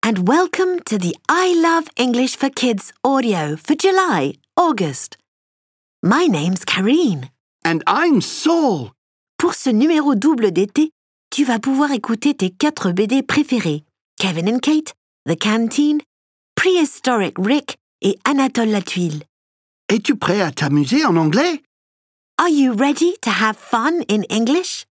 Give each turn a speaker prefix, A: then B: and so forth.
A: and welcome to the I Love English for Kids audio for July, August. My name's Karine.
B: And I'm Saul.
A: Pour ce numéro double d'été, tu vas pouvoir écouter tes 4 BD préférés, Kevin and Kate, The Canteen, Prehistoric Rick et Anatole la Tuile.
B: Es-tu prêt à t'amuser en anglais?
A: Are you ready to have fun in English?